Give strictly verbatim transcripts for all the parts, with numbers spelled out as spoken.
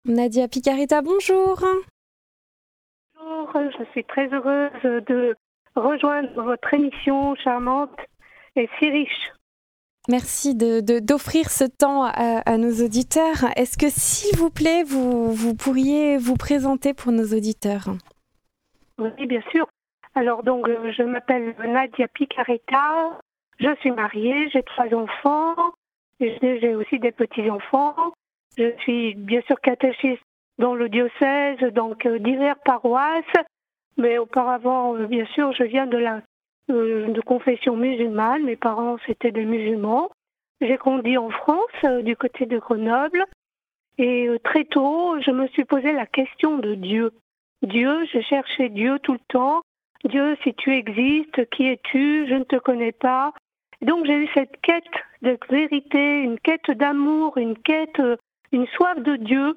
Nadia Picaretta, bonjour. Bonjour, je suis très heureuse de rejoindre votre émission charmante et si riche. Merci de, de, d'offrir ce temps à, à nos auditeurs. Est-ce que, s'il vous plaît, vous, vous pourriez vous présenter pour nos auditeurs? Oui, bien sûr. Alors, donc, je m'appelle Nadia Picaretta, je suis mariée, j'ai trois enfants, j'ai, j'ai aussi des petits-enfants. Je suis bien sûr catéchiste dans le diocèse, donc euh, diverses paroisses, mais auparavant, euh, bien sûr, je viens de la euh, de confession musulmane. Mes parents, c'était des musulmans. J'ai grandi en France, euh, du côté de Grenoble, et euh, très tôt, je me suis posé la question de Dieu. Dieu, je cherchais Dieu tout le temps. Dieu, si tu existes, qui es-tu? Je ne te connais pas. Donc j'ai eu cette quête de vérité, une quête d'amour, une quête, euh, une soif de Dieu.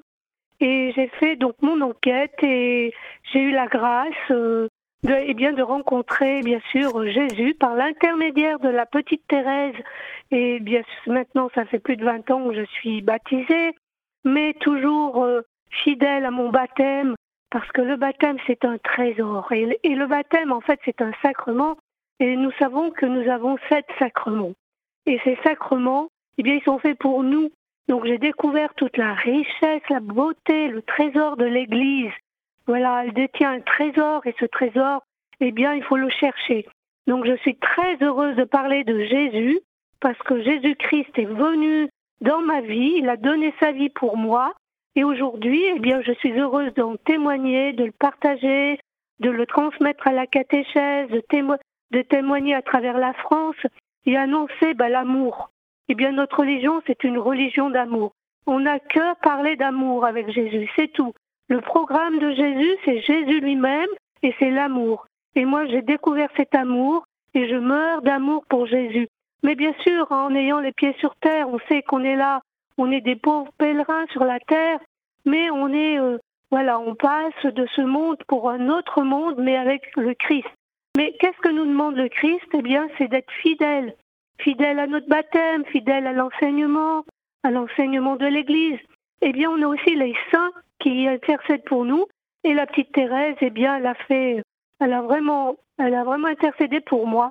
Et j'ai fait donc mon enquête et j'ai eu la grâce euh, de, eh bien, de rencontrer bien sûr Jésus par l'intermédiaire de la petite Thérèse. Et bien maintenant, ça fait plus de vingt ans que je suis baptisée, mais toujours euh, fidèle à mon baptême, parce que le baptême, c'est un trésor. Et, et le baptême, en fait, c'est un sacrement. Et nous savons que nous avons sept sacrements. Et ces sacrements, eh bien, ils sont faits pour nous. Donc j'ai découvert toute la richesse, la beauté, le trésor de l'Église. Voilà, elle détient un trésor et ce trésor, eh bien, il faut le chercher. Donc je suis très heureuse de parler de Jésus parce que Jésus-Christ est venu dans ma vie, il a donné sa vie pour moi. Et aujourd'hui, eh bien, je suis heureuse d'en témoigner, de le partager, de le transmettre à la catéchèse, de, témo- de témoigner à travers la France et annoncer bah, l'amour. Eh bien, notre religion, c'est une religion d'amour. On n'a que parler d'amour avec Jésus, c'est tout. Le programme de Jésus, c'est Jésus lui-même et c'est l'amour. Et moi, j'ai découvert cet amour et je meurs d'amour pour Jésus. Mais bien sûr, en ayant les pieds sur terre, on sait qu'on est là, on est des pauvres pèlerins sur la terre, mais on est, euh, voilà, on passe de ce monde pour un autre monde, mais avec le Christ. Mais qu'est-ce que nous demande le Christ? Eh bien, c'est d'être fidèle. Fidèle à notre baptême, fidèle à l'enseignement, à l'enseignement de l'Église. Eh bien, on a aussi les saints qui intercèdent pour nous. Et la petite Thérèse, eh bien, elle a fait, elle a vraiment, elle a vraiment intercédé pour moi.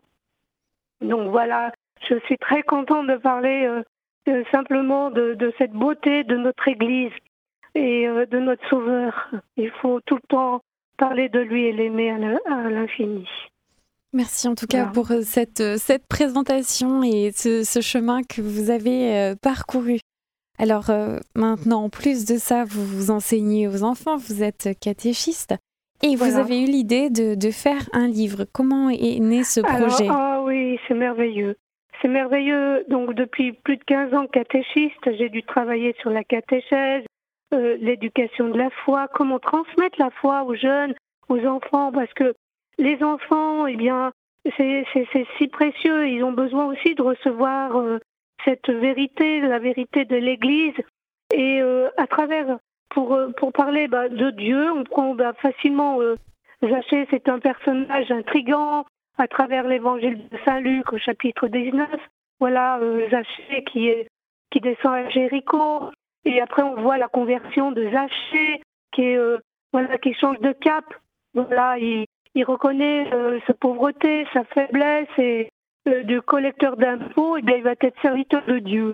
Donc voilà, je suis très contente de parler euh, de, simplement de, de cette beauté de notre Église et euh, de notre Sauveur. Il faut tout le temps parler de lui et l'aimer à l'infini. Merci en tout cas voilà. pour cette, cette présentation et ce, ce chemin que vous avez euh, parcouru. Alors euh, maintenant, en plus de ça, vous vous enseignez aux enfants, vous êtes catéchiste et voilà. Vous avez eu l'idée de, de faire un livre. Comment est né ce projet? Alors, ah oui, c'est merveilleux. C'est merveilleux. Donc depuis plus de quinze ans catéchiste, j'ai dû travailler sur la catéchèse, euh, l'éducation de la foi, comment transmettre la foi aux jeunes, aux enfants, parce que les enfants, eh bien, c'est, c'est, c'est si précieux. Ils ont besoin aussi de recevoir euh, cette vérité, la vérité de l'Église. Et euh, à travers, pour, pour parler bah, de Dieu, on prend bah, facilement... Euh, Zachée, c'est un personnage intrigant à travers l'évangile de Saint-Luc au chapitre dix-neuf. Voilà, euh, Zachée qui, est, qui descend à Jéricho. Et après, on voit la conversion de Zachée qui, est, euh, voilà, qui change de cap. Voilà, il, il reconnaît euh, sa pauvreté, sa faiblesse et euh, du collecteur d'impôts, et bien, il va être serviteur de Dieu.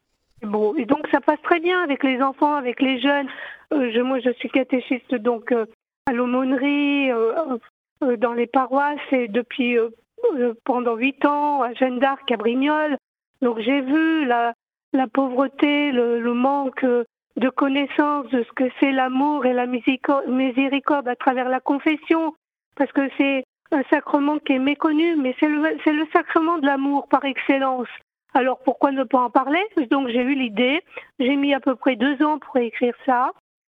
Bon, et donc ça passe très bien avec les enfants, avec les jeunes. Euh, je, moi, je suis catéchiste donc euh, à l'aumônerie, euh, euh, dans les paroisses, et depuis euh, euh, pendant huit ans à Jeanne d'Arc, à Brignoles. Donc j'ai vu la, la pauvreté, le, le manque de connaissance de ce que c'est l'amour et la miséricorde à travers la confession, parce que c'est un sacrement qui est méconnu, mais c'est le, c'est le sacrement de l'amour par excellence. Alors pourquoi ne pas en parler? Donc j'ai eu l'idée, j'ai mis à peu près deux ans pour écrire ça,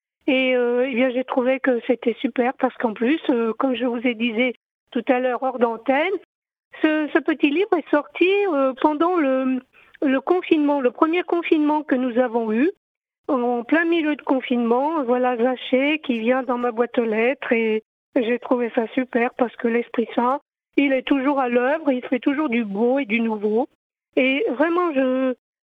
et euh, eh bien j'ai trouvé que c'était super parce qu'en plus, euh, comme je vous ai dit tout à l'heure hors d'antenne, ce, ce petit livre est sorti euh, pendant le, le confinement, le premier confinement que nous avons eu, en plein milieu de confinement. Voilà Zachée qui vient dans ma boîte aux lettres et j'ai trouvé ça super parce que l'Esprit Saint, il est toujours à l'œuvre, il fait toujours du beau et du nouveau. Et vraiment, je,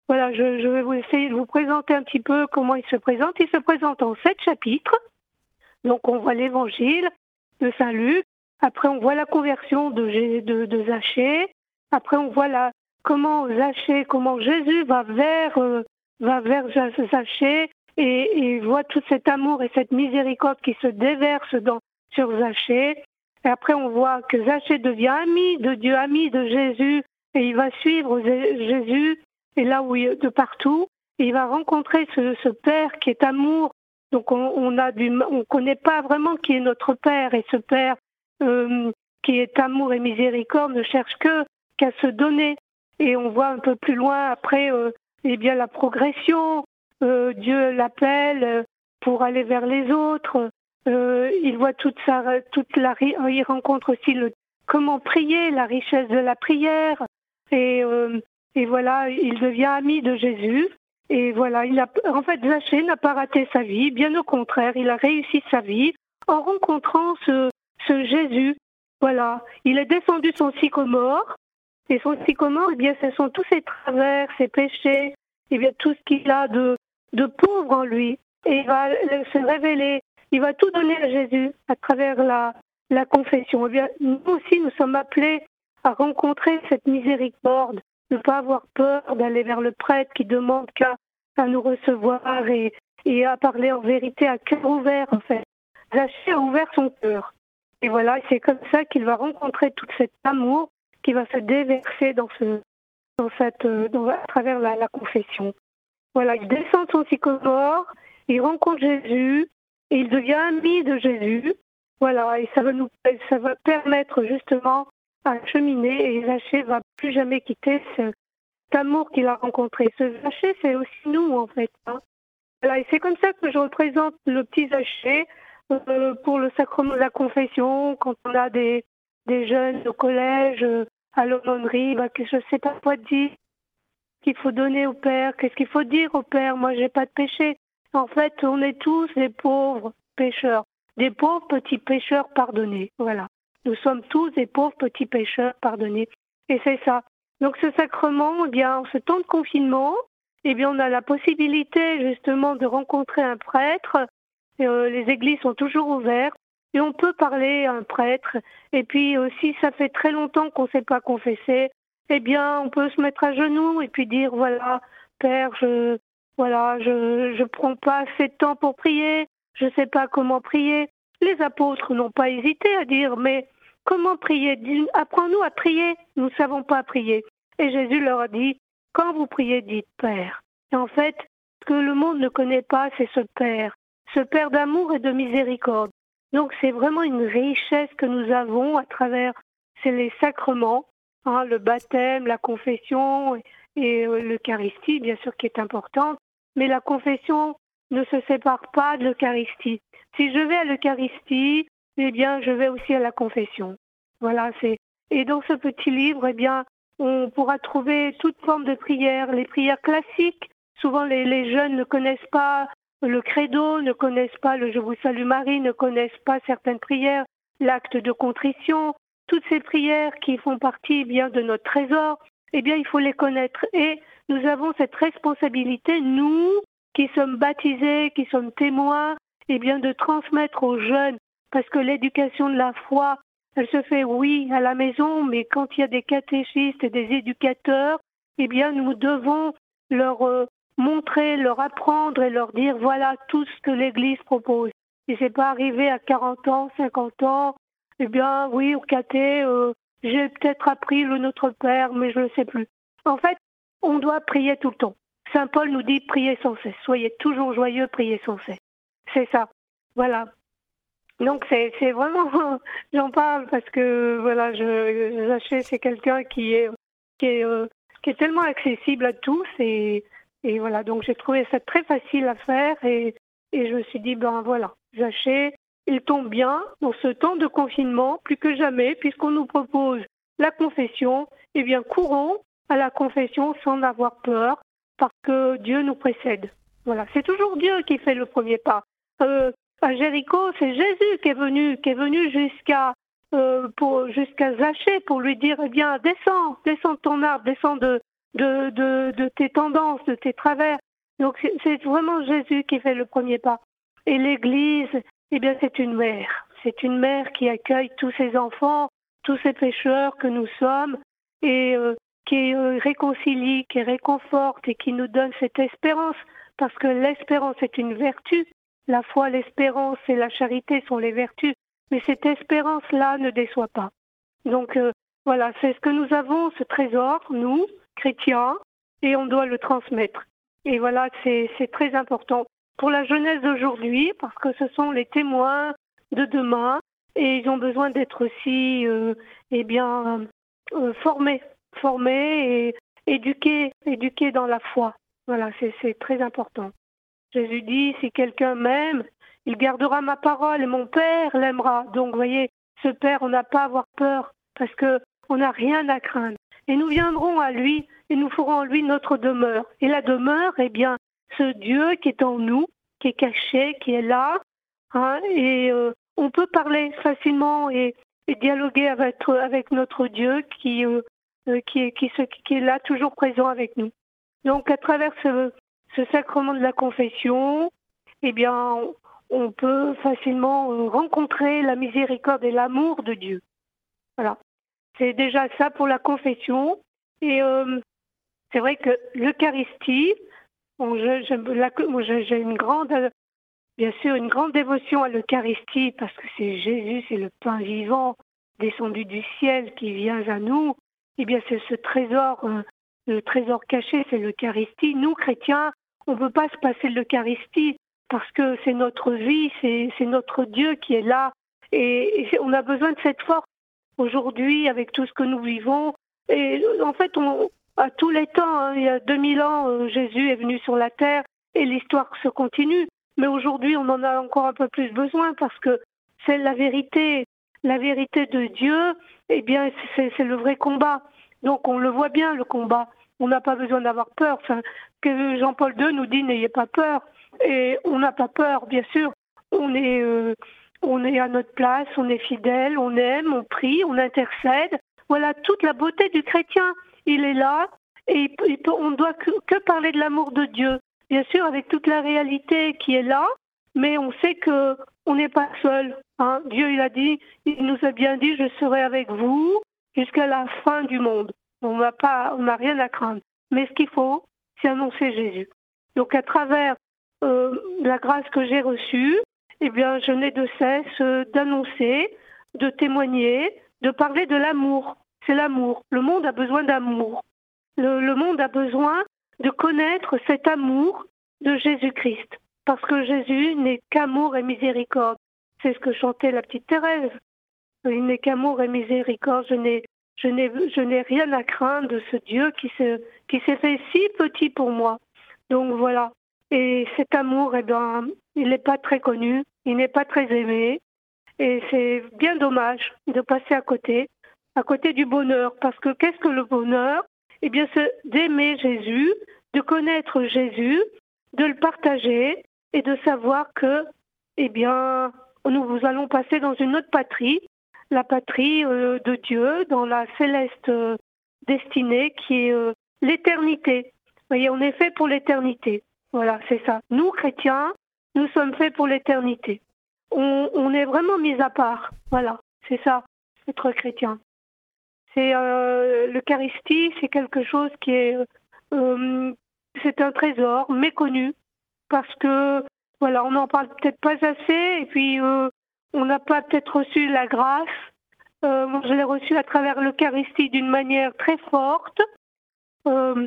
Voilà, je, je vais vous essayer de vous présenter un petit peu comment il se présente. Il se présente en sept chapitres. Donc on voit l'évangile de Saint Luc. Après on voit la conversion de, de, de Zachée. Après on voit la, comment Zachée, comment Jésus va vers, euh, va vers Zachée et, et voit tout cet amour et cette miséricorde qui se déverse dans, sur Zachée. Et après on voit que Zachée devient ami de Dieu, ami de Jésus, et il va suivre Jésus, et là où il, de partout, et il va rencontrer ce, ce Père qui est amour. Donc on, on a du, on connaît pas vraiment qui est notre Père, et ce Père euh, qui est amour et miséricorde ne cherche que qu'à se donner. Et on voit un peu plus loin après, euh, eh bien la progression. Euh, Dieu l'appelle euh, pour aller vers les autres. Euh, il voit toute sa, toute la, il rencontre aussi le comment prier, la richesse de la prière. Et, euh, et voilà, il devient ami de Jésus. Et voilà, il a, en fait, Zachée n'a pas raté sa vie, bien au contraire, il a réussi sa vie en rencontrant ce, ce Jésus. Voilà, il est descendu son sycomore, et son sycomore, eh bien, ce sont tous ses travers, ses péchés, eh bien, tout ce qu'il a de, de pauvre en lui. Et il va se révéler, il va tout donner à Jésus à travers la, la confession. Eh bien, nous aussi, nous sommes appelés à rencontrer cette miséricorde, ne pas avoir peur d'aller vers le prêtre qui demande qu'à à nous recevoir et, et à parler en vérité à cœur ouvert, en fait. Zachée a ouvert son cœur. Et voilà, c'est comme ça qu'il va rencontrer tout cet amour qui va se déverser dans ce, dans cette, dans, à travers la, la confession. Voilà, il descend de son sycomore, il rencontre Jésus, et il devient ami de Jésus. Voilà, et ça va nous, ça va permettre justement à cheminer, et Zachée va plus jamais quitter ce, cet amour qu'il a rencontré. Ce Zachée, c'est aussi nous, en fait. Hein. Voilà, et c'est comme ça que je représente le petit Zachée euh, pour le sacrement de la confession, quand on a des, des jeunes au collège, euh, à l'aumônerie, bah, que je ne sais pas quoi dire, qu'il faut donner au Père, qu'est-ce qu'il faut dire au Père, moi j'ai pas de péché. En fait, on est tous des pauvres pécheurs, des pauvres petits pécheurs pardonnés, voilà. Nous sommes tous des pauvres petits pécheurs pardonnés, et c'est ça. Donc ce sacrement, eh bien, en ce temps de confinement, eh bien, on a la possibilité justement de rencontrer un prêtre. Euh, les églises sont toujours ouvertes et on peut parler à un prêtre. Et puis, euh, si ça fait très longtemps qu'on ne s'est pas confessé, eh bien, on peut se mettre à genoux et puis dire, voilà, Père, je voilà, je je prends pas assez de temps pour prier, je ne sais pas comment prier. Les apôtres n'ont pas hésité à dire, mais comment prier? Apprends-nous à prier, nous ne savons pas prier. Et Jésus leur a dit, quand vous priez, dites Père. Et en fait, ce que le monde ne connaît pas, c'est ce Père, ce Père d'amour et de miséricorde. Donc c'est vraiment une richesse que nous avons à travers c'est les sacrements, hein, le baptême, la confession et, et euh, l'Eucharistie, bien sûr, qui est importante. Mais la confession ne se sépare pas de l'Eucharistie. Si je vais à l'Eucharistie, eh bien, je vais aussi à la confession. Voilà, c'est. Et dans ce petit livre, eh bien, on pourra trouver toute forme de prières, les prières classiques. Souvent, les, les jeunes ne connaissent pas le credo, ne connaissent pas le Je vous salue Marie, ne connaissent pas certaines prières, l'acte de contrition. Toutes ces prières qui font partie eh bien de notre trésor, eh bien, il faut les connaître. Et nous avons cette responsabilité, nous, qui sommes baptisés, qui sommes témoins, eh bien, de transmettre aux jeunes, parce que l'éducation de la foi, elle se fait, oui, à la maison, mais quand il y a des catéchistes et des éducateurs, eh bien, nous devons leur euh, montrer, leur apprendre et leur dire, voilà tout ce que l'Église propose. Et c'est pas arrivé à quarante ans, cinquante ans, eh bien, oui, au caté, euh, j'ai peut-être appris le Notre Père, mais je ne le sais plus. En fait, on doit prier tout le temps. Saint Paul nous dit, priez sans cesse. Soyez toujours joyeux, priez sans cesse. C'est ça. Voilà. Donc, c'est, c'est vraiment... J'en parle parce que, voilà, je, Zachée, c'est quelqu'un qui est, qui, est, euh, qui est tellement accessible à tous. Et, et voilà, donc j'ai trouvé ça très facile à faire. Et, et je me suis dit, ben voilà, Zachée, il tombe bien dans ce temps de confinement, plus que jamais, puisqu'on nous propose la confession. Eh bien, courons à la confession sans avoir peur, parce que Dieu nous précède. Voilà, c'est toujours Dieu qui fait le premier pas. Euh, à Jéricho, c'est Jésus qui est venu, qui est venu jusqu'à euh, pour jusqu'à Zachée pour lui dire, eh bien, descends, descends de ton arbre, descends de, de, de, de tes tendances, de tes travers. Donc c'est, c'est vraiment Jésus qui fait le premier pas. Et l'Église, eh bien c'est une mère. C'est une mère qui accueille tous ses enfants, tous ces pécheurs que nous sommes, et euh, qui euh, réconcilie, qui réconforte et qui nous donne cette espérance. Parce que l'espérance est une vertu. La foi, l'espérance et la charité sont les vertus. Mais cette espérance-là ne déçoit pas. Donc euh, voilà, c'est ce que nous avons, ce trésor, nous, chrétiens, et on doit le transmettre. Et voilà, c'est, c'est très important pour la jeunesse d'aujourd'hui, parce que ce sont les témoins de demain, et ils ont besoin d'être aussi euh, eh bien, euh, formés, formés et éduqués, éduqués dans la foi. Voilà, c'est, c'est très important. Jésus dit, si quelqu'un m'aime, il gardera ma parole et mon Père l'aimera. Donc, vous voyez, ce Père, on n'a pas à avoir peur parce qu'on n'a rien à craindre. Et nous viendrons à lui et nous ferons en lui notre demeure. Et la demeure, eh bien, ce Dieu qui est en nous, qui est caché, qui est là, hein, et euh, on peut parler facilement et, et dialoguer avec, avec notre Dieu qui, euh, qui, est, qui, qui est là, toujours présent avec nous. Donc, à travers ce, ce sacrement de la confession, eh bien, on, on peut facilement euh, rencontrer la miséricorde et l'amour de Dieu. Voilà. C'est déjà ça pour la confession. Et euh, c'est vrai que l'Eucharistie, bon, je, je, la, moi, j'ai une grande, bien sûr, une grande dévotion à l'Eucharistie parce que c'est Jésus, c'est le pain vivant descendu du ciel qui vient à nous. Eh bien, c'est ce trésor, euh, le trésor caché, c'est l'Eucharistie. Nous, chrétiens, on ne peut pas se passer de l'Eucharistie parce que c'est notre vie, c'est, c'est notre Dieu qui est là. Et, et on a besoin de cette force aujourd'hui avec tout ce que nous vivons. Et en fait, on, à tous les temps, hein, il y a deux mille ans, euh, Jésus est venu sur la terre et l'histoire se continue. Mais aujourd'hui, on en a encore un peu plus besoin parce que c'est la vérité. La vérité de Dieu, eh bien, c'est, c'est le vrai combat. Donc, on le voit bien, le combat. On n'a pas besoin d'avoir peur. Enfin, que Jean-Paul deux nous dit, n'ayez pas peur. Et on n'a pas peur, bien sûr. On est, euh, on est à notre place, on est fidèle, on aime, on prie, on intercède. Voilà toute la beauté du chrétien. Il est là et il peut, on ne doit que, que parler de l'amour de Dieu. Bien sûr, avec toute la réalité qui est là, mais on sait que on n'est pas seul. Hein. Dieu, il a dit, il nous a bien dit, je serai avec vous jusqu'à la fin du monde. On n'a pas, on n'a rien à craindre. Mais ce qu'il faut, c'est annoncer Jésus. Donc, à travers euh, la grâce que j'ai reçue, eh bien, je n'ai de cesse euh, d'annoncer, de témoigner, de parler de l'amour. C'est l'amour. Le monde a besoin d'amour. Le, le monde a besoin de connaître cet amour de Jésus-Christ. Parce que Jésus n'est qu'amour et miséricorde. C'est ce que chantait la petite Thérèse. Il n'est qu'amour et miséricorde. Je n'ai, je n'ai, je n'ai rien à craindre de ce Dieu qui, se, qui s'est fait si petit pour moi. Donc voilà. Et cet amour, eh ben, il n'est pas très connu, il n'est pas très aimé. Et c'est bien dommage de passer à côté, à côté du bonheur. Parce que qu'est-ce que le bonheur ? Eh bien, c'est d'aimer Jésus, de connaître Jésus, de le partager et de savoir que, eh bien, nous allons passer dans une autre patrie, la patrie euh, de Dieu, dans la céleste euh, destinée qui est euh, l'éternité. Vous voyez, on est fait pour l'éternité. Voilà, c'est ça. Nous, chrétiens, nous sommes faits pour l'éternité. On, on est vraiment mis à part. Voilà, c'est ça, être chrétien. C'est euh, l'Eucharistie, c'est quelque chose qui est, euh, c'est un trésor méconnu parce que voilà, on n'en parle peut-être pas assez et puis euh, on n'a pas peut-être reçu la grâce. Euh, moi, je l'ai reçue à travers l'Eucharistie d'une manière très forte. Euh,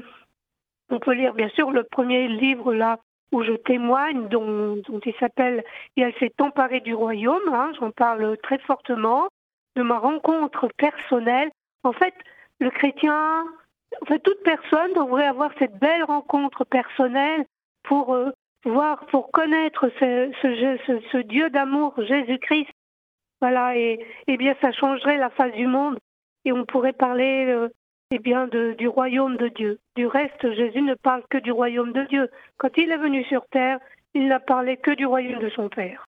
on peut lire bien sûr le premier livre là où je témoigne, dont, dont il s'appelle « Et elle s'est emparée du royaume hein, ». J'en parle très fortement de ma rencontre personnelle. En fait, le chrétien, en fait, toute personne devrait avoir cette belle rencontre personnelle pour euh, voir, pour connaître ce, ce, ce, ce Dieu d'amour, Jésus-Christ. Voilà, et, et bien ça changerait la face du monde et on pourrait parler euh, eh bien, de, du royaume de Dieu. Du reste, Jésus ne parle que du royaume de Dieu. Quand il est venu sur terre, il n'a parlé que du royaume de son Père.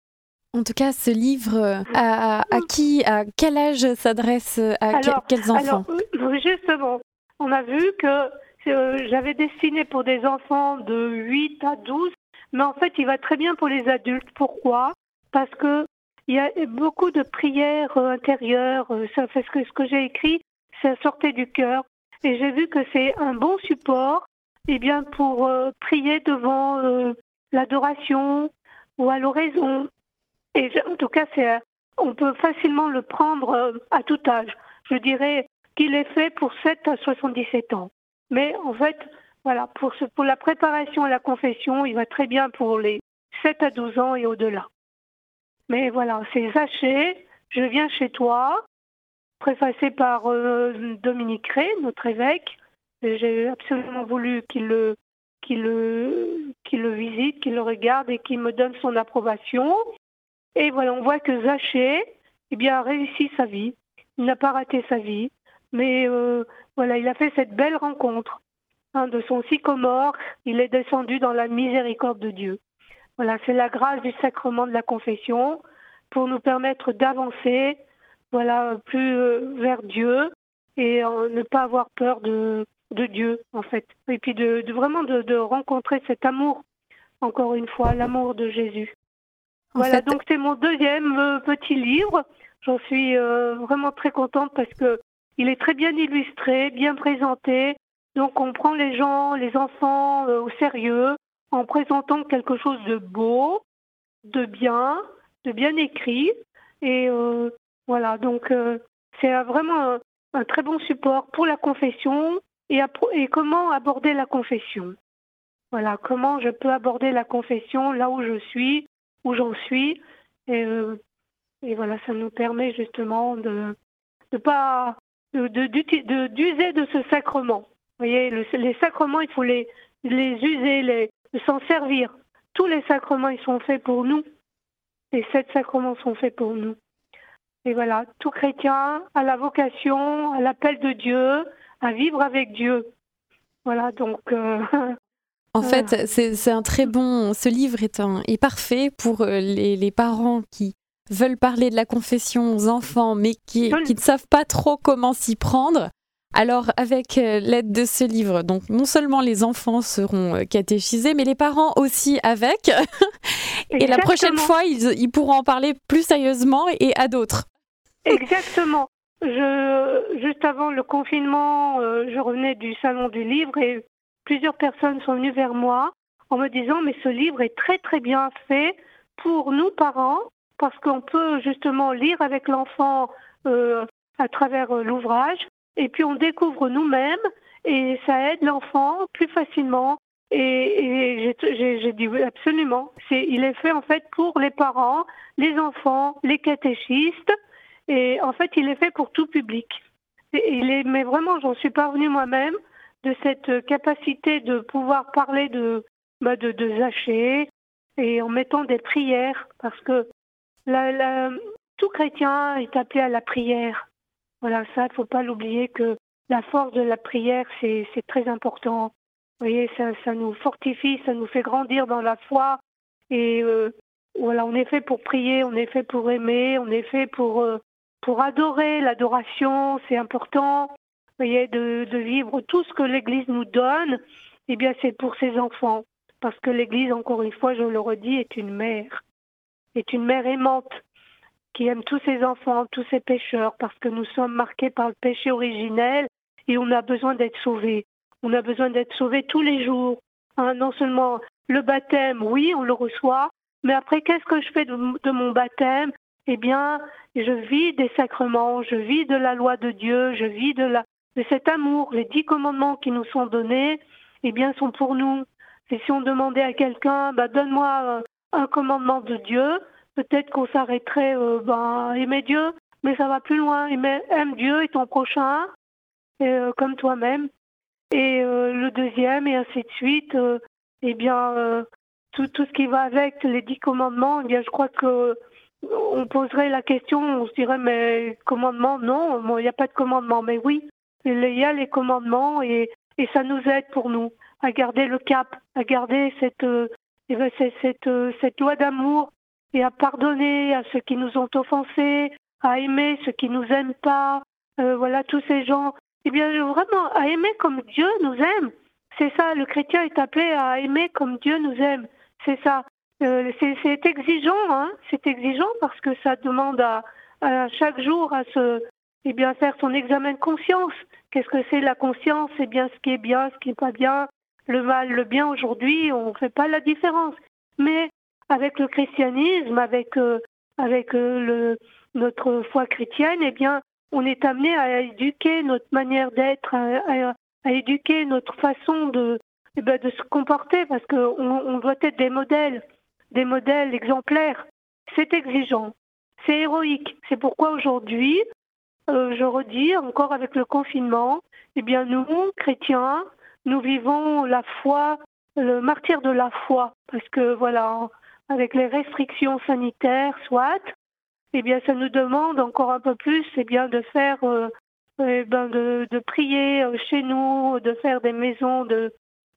En tout cas, ce livre, à, à qui, à quel âge s'adresse, à alors, quels enfants ? Alors, justement, on a vu que euh, j'avais destiné pour des enfants de huit à douze, mais en fait, il va très bien pour les adultes. Pourquoi? Parce que il y a beaucoup de prières euh, intérieures. Euh, ça fait ce que, ce que j'ai écrit, ça sortait du cœur. Et j'ai vu que c'est un bon support eh bien, pour euh, prier devant euh, l'adoration ou à l'oraison. Et je- en tout cas, c'est, on peut facilement le prendre euh, à tout âge. Je dirais qu'il est fait pour sept à soixante-dix-sept ans. Mais en fait, voilà, pour, ce, pour la préparation à la confession, il va très bien pour les sept à douze ans et au-delà. Mais voilà, c'est Zachée, je viens chez toi, préfacé par euh, Dominique Rey, notre évêque. Et j'ai absolument voulu qu'il le, qu'il le, qu'il le visite, qu'il le regarde et qu'il me donne son approbation. Et voilà, on voit que Zachée, eh bien, a réussi sa vie. Il n'a pas raté sa vie, mais euh, voilà, il a fait cette belle rencontre hein, de son sycomore. Il est descendu dans la miséricorde de Dieu. Voilà, c'est la grâce du sacrement de la confession pour nous permettre d'avancer, voilà, plus euh, vers Dieu et euh, ne pas avoir peur de, de Dieu, en fait. Et puis de, de vraiment de, de rencontrer cet amour, encore une fois, l'amour de Jésus. En Voilà, fait, donc c'est mon deuxième euh, petit livre. J'en suis euh, vraiment très contente parce que il est très bien illustré, bien présenté. Donc on prend les gens, les enfants euh, au sérieux en présentant quelque chose de beau, de bien, de bien écrit. Et euh, voilà, donc euh, c'est euh, vraiment un, un très bon support pour la confession et, appro- et comment aborder la confession. Voilà, comment je peux aborder la confession là où je suis, où j'en suis. Et, euh, et voilà, ça nous permet justement de de pas de, de, d'uti- de- d'user de ce sacrement. Vous voyez, le- les sacrements, il faut les, les user, les, s'en servir. Tous les sacrements, ils sont faits pour nous. Les sept sacrements sont faits pour nous. Et voilà, tout chrétien a la vocation, à l'appel de Dieu, à vivre avec Dieu. Voilà, donc... euh, en voilà. fait, c'est c'est un très bon. Ce livre est, un, est parfait pour euh, les, les parents qui veulent parler de la confession aux enfants, mais qui, qui ne savent pas trop comment s'y prendre. Alors, avec euh, l'aide de ce livre, donc non seulement les enfants seront euh, catéchisés, mais les parents aussi avec. Et la prochaine fois, ils, ils pourront en parler plus sérieusement et à d'autres. Exactement. Je, juste avant le confinement, euh, je revenais du salon du livre et plusieurs personnes sont venues vers moi en me disant mais ce livre est très très bien fait pour nous parents parce qu'on peut justement lire avec l'enfant euh, à travers euh, l'ouvrage et puis on découvre nous-mêmes et ça aide l'enfant plus facilement. Et, et j'ai, j'ai, j'ai dit oui, absolument. C'est, il est fait en fait pour les parents, les enfants, les catéchistes. Et en fait, il est fait pour tout public. Et il est, mais vraiment, j'en suis parvenue moi-même de cette capacité de pouvoir parler de, bah de, de Zachée et en mettant des prières, parce que la, la, tout chrétien est appelé à la prière. Voilà, ça, il ne faut pas l'oublier que la force de la prière, c'est, c'est très important. Vous voyez, ça, ça nous fortifie, ça nous fait grandir dans la foi. Et euh, voilà, on est fait pour prier, on est fait pour aimer, on est fait pour... Euh, pour adorer, l'adoration, c'est important. Vous voyez, de, de vivre tout ce que l'Église nous donne, eh bien, c'est pour ses enfants. Parce que l'Église, encore une fois, je le redis, est une mère. Est une mère aimante qui aime tous ses enfants, tous ses pécheurs, parce que nous sommes marqués par le péché originel et on a besoin d'être sauvés. On a besoin d'être sauvés tous les jours. Hein, non seulement le baptême, oui, on le reçoit, mais après, qu'est-ce que je fais de, de mon baptême? Eh bien, je vis des sacrements, je vis de la loi de Dieu, je vis de, la, de cet amour. Les dix commandements qui nous sont donnés, eh bien, sont pour nous. Et si on demandait à quelqu'un, bah, donne-moi euh, un commandement de Dieu, peut-être qu'on s'arrêterait euh, ben, aimer Dieu, mais ça va plus loin. Aimer, aime Dieu et ton prochain, et, euh, comme toi-même. Et euh, le deuxième, et ainsi de suite. Euh, eh bien, euh, tout, tout ce qui va avec les dix commandements, eh bien, je crois que on poserait la question, on se dirait, mais commandement, non, bon, il n'y a pas de commandement. Mais oui, il y a les commandements et, et ça nous aide pour nous à garder le cap, à garder cette, euh, cette, cette, euh, cette loi d'amour et à pardonner à ceux qui nous ont offensés, à aimer ceux qui nous aiment pas. Euh, voilà, tous ces gens eh bien, vraiment, à aimer comme Dieu nous aime. C'est ça, le chrétien est appelé à aimer comme Dieu nous aime. C'est ça. Euh, c'est, c'est exigeant, hein. C'est exigeant parce que ça demande à, à chaque jour à se, eh bien, faire son examen de conscience. Qu'est-ce que c'est la conscience? C'est bien ce qui est bien, ce qui n'est pas bien, le mal, le bien. Aujourd'hui, on ne fait pas la différence. Mais avec le christianisme, avec, euh, avec euh, le, notre foi chrétienne, eh bien, on est amené à éduquer notre manière d'être, à, à, à éduquer notre façon de, eh ben, de se comporter, parce qu'on on doit être des modèles, des modèles exemplaires. C'est exigeant, c'est héroïque. C'est pourquoi aujourd'hui, euh, je redis encore avec le confinement, eh bien nous, chrétiens, nous vivons la foi, le martyre de la foi, parce que voilà, avec les restrictions sanitaires, soit, eh bien, ça nous demande encore un peu plus, eh bien, de faire, euh, eh ben, de, de prier chez nous, de faire des maisons de,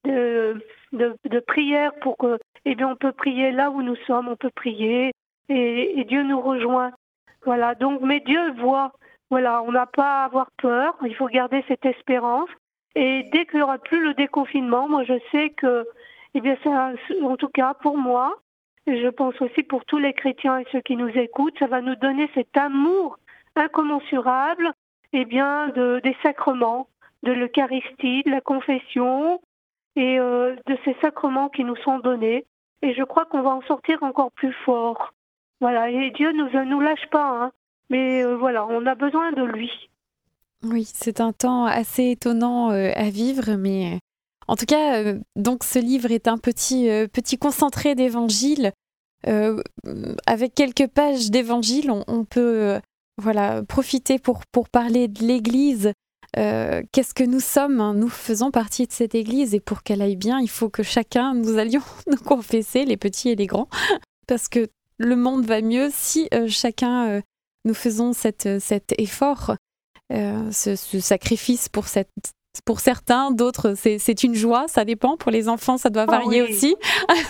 de, de, de prière pour que, eh bien, on peut prier là où nous sommes, on peut prier et, et Dieu nous rejoint. Voilà. Donc, mais Dieu voit. Voilà, on n'a pas à avoir peur. Il faut garder cette espérance. Et dès qu'il n'y aura plus le déconfinement, moi, je sais que, eh bien, ça, en tout cas, pour moi. Et je pense aussi pour tous les chrétiens et ceux qui nous écoutent, ça va nous donner cet amour incommensurable, eh bien, de, des sacrements, de l'Eucharistie, de la confession et euh, de ces sacrements qui nous sont donnés. Et je crois qu'on va en sortir encore plus fort. Voilà, et Dieu ne nous, nous lâche pas, hein, mais euh, voilà, on a besoin de lui. Oui, c'est un temps assez étonnant euh, à vivre, mais... En tout cas, euh, donc ce livre est un petit, euh, petit concentré d'évangile. Euh, avec quelques pages d'évangile, on, on peut euh, voilà, profiter pour, pour parler de l'Église. Euh, qu'est-ce que nous sommes, hein? Nous faisons partie de cette Église et pour qu'elle aille bien, il faut que chacun, nous allions nous confesser, les petits et les grands, parce que le monde va mieux si euh, chacun, euh, nous faisons cette, cet effort, euh, ce, ce sacrifice pour cette Pour certains, d'autres, c'est, c'est une joie, ça dépend. Pour les enfants, ça doit varier oh oui. aussi.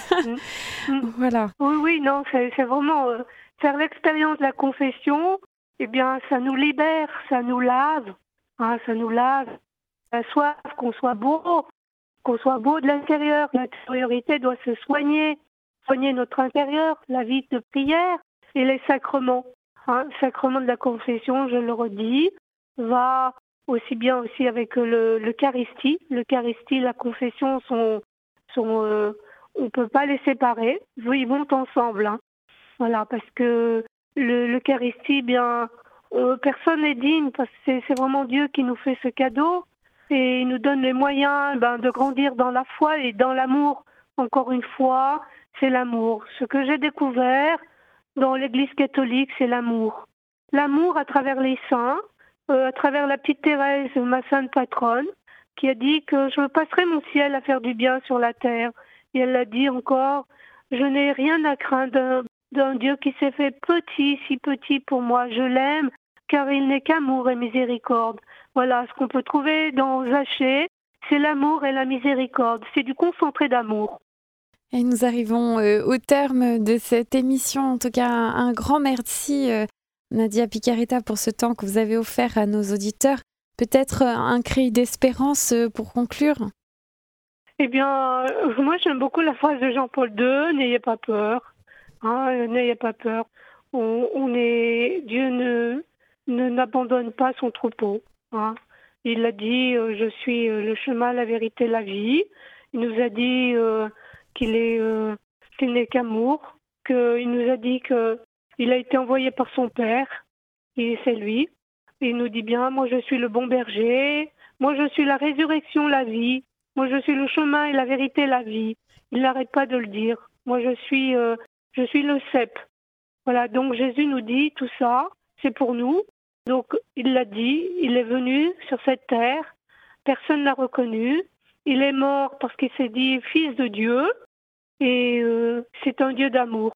Voilà. Oui, oui, non, c'est, c'est vraiment euh, faire l'expérience de la confession, eh bien, ça nous libère, ça nous lave, hein, ça nous lave. La soif, qu'on soit beau, qu'on soit beau de l'intérieur. L'intériorité doit se soigner, soigner notre intérieur, la vie de prière et les sacrements. Hein, le sacrement de la confession, je le redis, va aussi bien aussi avec le, l'Eucharistie. L'Eucharistie, la confession, sont, sont, euh, on ne peut pas les séparer. Ils vont ensemble. Hein. Voilà, parce que le, l'Eucharistie, bien, euh, personne n'est digne, parce que c'est, c'est vraiment Dieu qui nous fait ce cadeau et il nous donne les moyens ben, de grandir dans la foi et dans l'amour. Encore une fois, c'est l'amour. Ce que j'ai découvert dans l'Église catholique, c'est l'amour. L'amour à travers les saints, Euh, à travers la petite Thérèse, ma sainte patronne, qui a dit que je passerai mon ciel à faire du bien sur la terre. Et elle a dit encore, je n'ai rien à craindre d'un, d'un Dieu qui s'est fait petit, si petit pour moi. Je l'aime, car il n'est qu'amour et miséricorde. Voilà, ce qu'on peut trouver dans Zachée, c'est l'amour et la miséricorde. C'est du concentré d'amour. Et nous arrivons euh, au terme de cette émission. En tout cas, un, un grand merci euh, Nadia Picaretta, pour ce temps que vous avez offert à nos auditeurs. Peut-être un cri d'espérance pour conclure? Eh bien, euh, moi j'aime beaucoup la phrase de Jean-Paul deux, n'ayez pas peur, hein, n'ayez pas peur. On, on est, Dieu ne, ne n'abandonne pas son troupeau. Hein. Il a dit, euh, je suis le chemin, la vérité, la vie. Il nous a dit euh, qu'il est, euh, qu'il n'est qu'amour, qu'il nous a dit que il a été envoyé par son Père, et c'est lui. Il nous dit bien, moi je suis le bon berger, moi je suis la résurrection, la vie, moi je suis le chemin et la vérité, la vie. Il n'arrête pas de le dire. Moi je suis, euh, je suis le cep. Voilà, donc Jésus nous dit tout ça, c'est pour nous. Donc il l'a dit, il est venu sur cette terre, personne ne l'a reconnu. Il est mort parce qu'il s'est dit fils de Dieu, et euh, c'est un Dieu d'amour.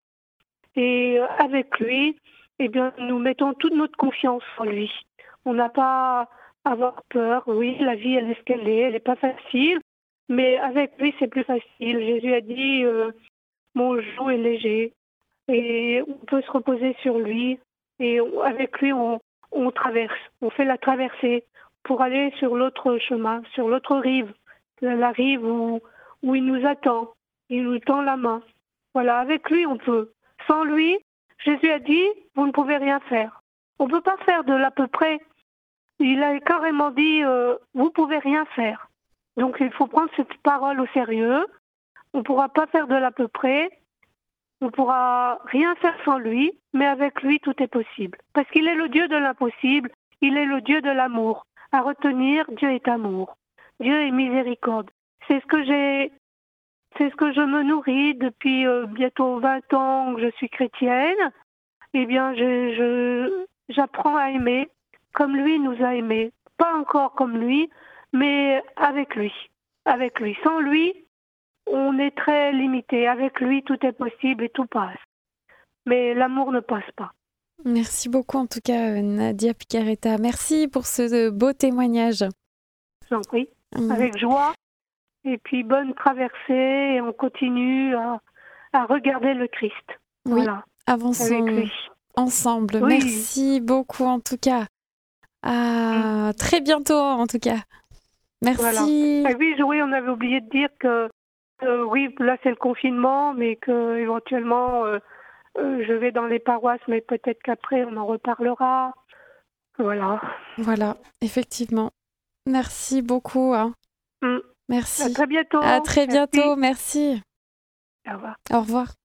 Et avec lui, eh bien, nous mettons toute notre confiance en lui. On n'a pas à avoir peur. Oui, la vie, elle est ce qu'elle est. Elle n'est pas facile. Mais avec lui, c'est plus facile. Jésus a dit, euh, mon joug est léger. Et on peut se reposer sur lui. Et avec lui, on, on traverse. On fait la traversée. pour aller sur l'autre chemin, sur l'autre rive, la rive où, où il nous attend. Il nous tend la main. Voilà, avec lui, on peut. Sans lui, Jésus a dit, vous ne pouvez rien faire. On ne peut pas faire de l'à peu près. Il a carrément dit, euh, vous ne pouvez rien faire. Donc il faut prendre cette parole au sérieux. On ne pourra pas faire de l'à peu près. On ne pourra rien faire sans lui, mais avec lui, tout est possible. Parce qu'il est le Dieu de l'impossible, il est le Dieu de l'amour. À retenir, Dieu est amour. Dieu est miséricorde. C'est ce que j'ai, c'est ce que je me nourris depuis euh, bientôt vingt ans que je suis chrétienne. Eh bien, je, je, j'apprends à aimer comme lui nous a aimés. Pas encore comme lui, mais avec lui. Avec lui. Sans lui, on est très limité. Avec lui, tout est possible et tout passe. Mais l'amour ne passe pas. Merci beaucoup en tout cas, Nadia Picaretta. Merci pour ce beau témoignage. J'en prie. Mmh. Avec joie. Et puis bonne traversée. Et on continue à, à regarder le Christ. Oui, voilà. Avançons avec lui. Ensemble. Oui. Merci beaucoup en tout cas. À mmh. très bientôt en tout cas. Merci. Voilà. Ah oui, oui, on avait oublié de dire que euh, oui, là c'est le confinement, mais que éventuellement euh, euh, je vais dans les paroisses, mais peut-être qu'après on en reparlera. Voilà. Voilà, effectivement. Merci beaucoup. Hein. Mmh. Merci. À très bientôt. À très bientôt. Merci. Merci. Au revoir. Au revoir.